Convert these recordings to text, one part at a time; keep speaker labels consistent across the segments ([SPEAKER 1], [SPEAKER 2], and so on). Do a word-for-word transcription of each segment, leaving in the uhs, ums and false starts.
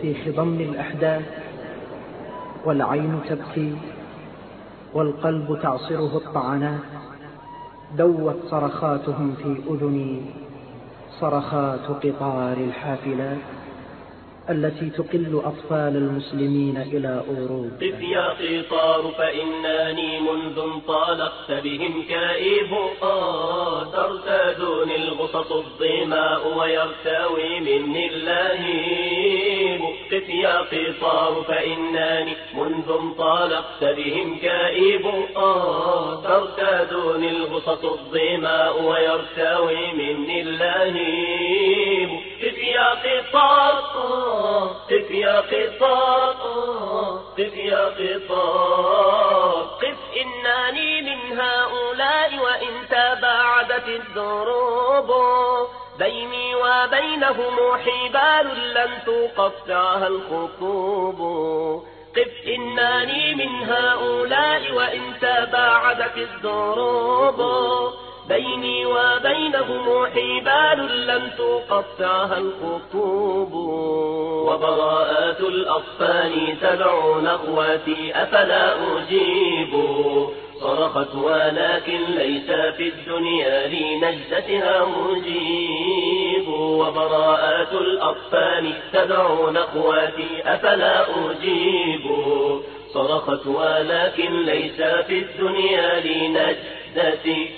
[SPEAKER 1] في خضم الأحداث، والعين تبكي والقلب تعصره الطعنات. دوت صرخاتهم في أذني صرخات قطار الحافلات التي تقل أطفال المسلمين إلى أوروبا.
[SPEAKER 2] قف يا قطار فإنني منذ انطلقت بهم كئيب، ترتادني الغصص الظماء ويرتوي مني اللهيب. قف يا قطار فإنني منذ انطلقت بهم كئيب، ترتادني الغصص الظماء ويرتوي مني اللهيب. قف يا قطار قف يا قطار قف يا قطار قف، إنني من هؤلاء وإن تباعدت الدروب بيني وبينهم حبال لن تقطعها الخطوب. قف إنني من هؤلاء وإن تباعدت الدروب بيني وبينهم حبال لن تقطعها الخطوب. وبراءات الأطفال تدعو نغواتي أفلا أجيب، صرخت ولكن ليس في الدنيا لنجدتها مجيب. وبراءات الأطفال تدعو نغواتي أفلا أجيب، صرخت ولكن ليس في الدنيا لنجدتها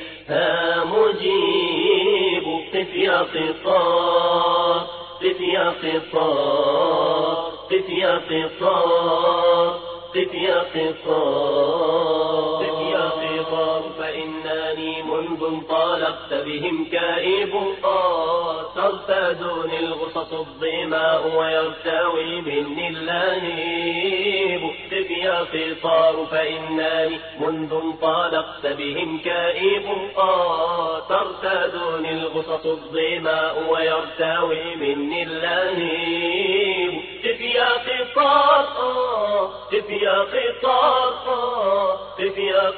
[SPEAKER 2] مجيب. قف يا قطار قف يا قطار قف يا قطار قف يا قطار قف يا قطار فإنني منذ انطلقت بهم كئيب، ترتادني الغصص الظماء ويرتوي مني اللهيب. قف يا قطار فإنني منذ انطلقت بهم كئيب، ترتادني الغصص الظماء ويرتوي مني اللهيب. قف يا قطار قف يا قطار قف يا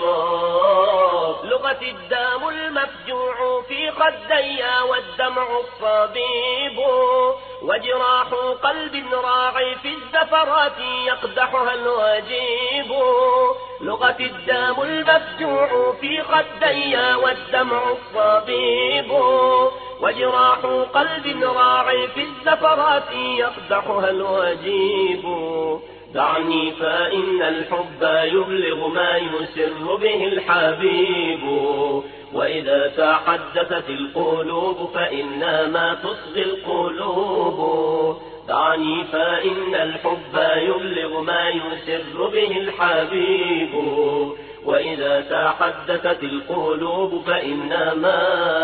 [SPEAKER 2] قطار لغتي الدم المفجوع في خدي والدمع الصبيب، وجراح قلب راعي في الزفرات يقدحها الوجيب. لغتي الدم المفجوع في خدي والدمع الصبيب، وجراح قلب راعي في الزفرات يقدحها الوجيب. دعني فإن الحب يبلغ ما يسر به الحبيب، وإذا تحدثت القلوب فإنما تصغي القلوب. دعني فإن الحب يبلغ ما يسر به الحبيب، وإذا تحدثت القلوب فإنما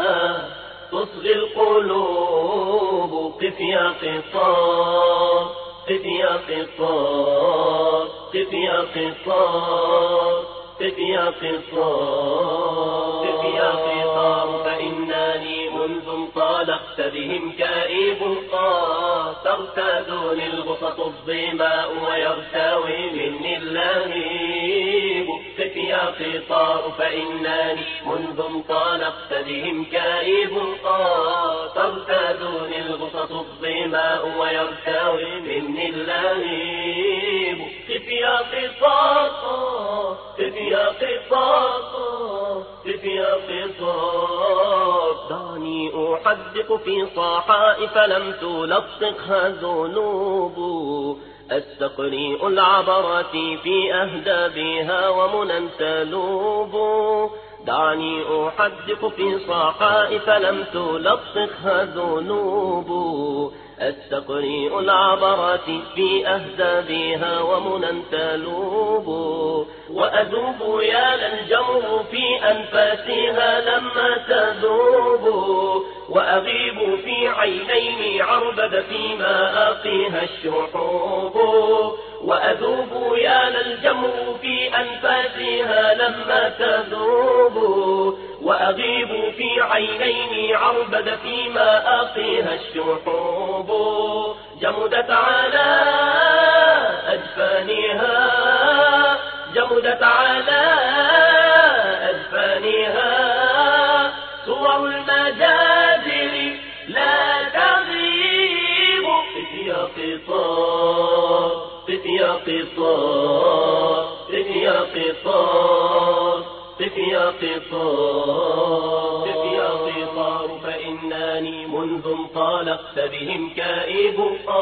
[SPEAKER 2] تصغي القلوب. قف يا قطار قف يا قطار قف يا قطار قف يا قطار قف يا قطار فإنني منذ انطلقت بهم كئيب، ترتادني الغصص الظماء ويرتوي مني اللهيب. قف يا قطار فإنني منذ انطلقت بهم كئيب، ترتادني الغصص الظماء ويرتوي مني اللهيب. قف يا قطار قف يا قطار قف يا قطار دعني أحدق في صحائف لم تلصقها ذنوب، أستقرئ العبرات في أهدابها ومنى تلوب. دعني أحدق في صحائف لم تلصقها ذنوب، أستقرئ العبرات في أهدابها ومنى تلوب. وأذوب يا للجمر في أنفاسها لما تذوب، وأغيب في عينين عربد فيما أقيها الشحوب. وأذوب يا للجمر في أنفاسها لما تذوب، وأغيب في عينين عربد فيما أقيها الشحوب. جمدت على أجفانها جمدت على أجفانها صور المجازر لا تغيب. قف يا قطار قف يا قطار قف يا قطار قف يا قطار قف يا قطار فإنني منذ انطلقت بهم كئيب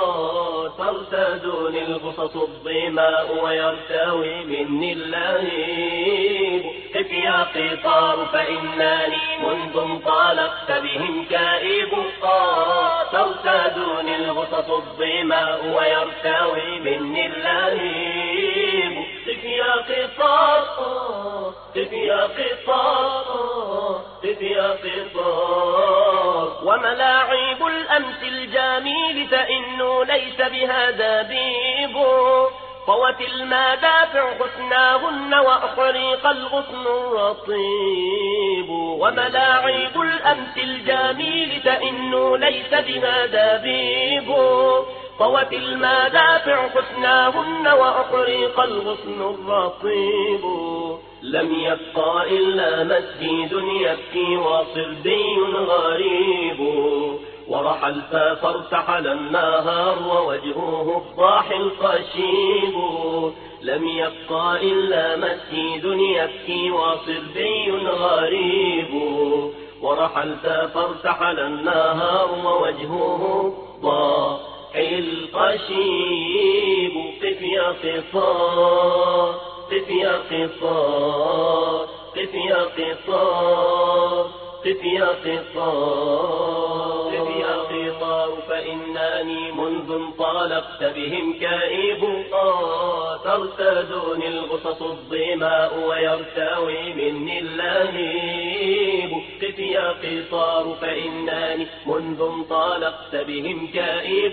[SPEAKER 2] ترتدني الغصص الظماء ويرتوي مني اللهيب قف يا قطار فإنني منذ انطلقت بهم كئيب ترتدني الغصص الظماء ويرتوي مني اللهيب قف يا قطار قف يا قطار قف يا قطار وملاعب الأمس الجميل فإنه ليس بها دبيب طوت المدافع حسناهن وأحرق الغصن الرطيب وملاعب الأمس الجميل فإنه ليس بها دبيب طوت المدافع حسناهن وأحرق الغصن الرطيب لم يبقى إلا مسجد يبكي وصربي غريب ورحلت فارتحل النهار ووجهه الضاح الخشيب لم يبقى إلا مسجد يبكي وصربي غريب ورحلت فارتحل النهار ووجهه الضاح الخشيب قف يا قطار قف يا قطار قف يا قطار قف يا قطار قف يا قطار فإنني منذ انطلقت بهم كئيب ترتدني الغصص الظماء ويرتوي مني اللهيب قف يا قطار فإنني منذ انطلقت بهم كئيب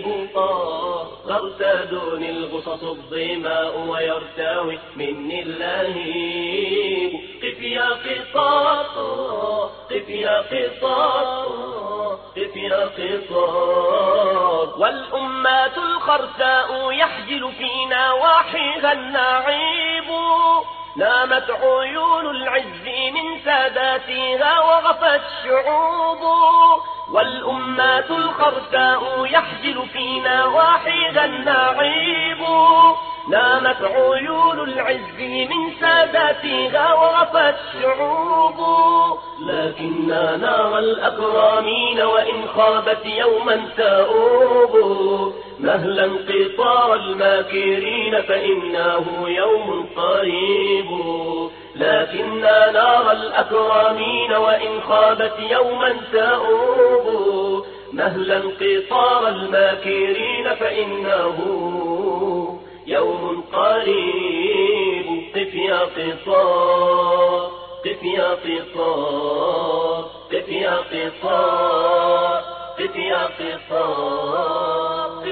[SPEAKER 2] ترتدني الغصص الظماء ويرتوي مني اللهيب قف يا قطار قف يا قطار قف يا قطار والأمات الخرساء يحجل في نواحيها النعيب نامت عيون العز من ساداتها وغفت الشعوب والأمات الخرساء يحجل في نواحيها النعيب نامت عيون العز من ساداتها وغفت الشعوب لكننا نرى الأكرامين وإن خابت يوما تؤوب مهلا انقطاع الماكرين فإنه يوم قريب لكننا نرى الأكرامين وإن خابت يوما تؤوب مهلا انقطاع الماكرين فإنه يوم قريب قف يا قطار قف يا قطار قف يا قطار قف يا قطار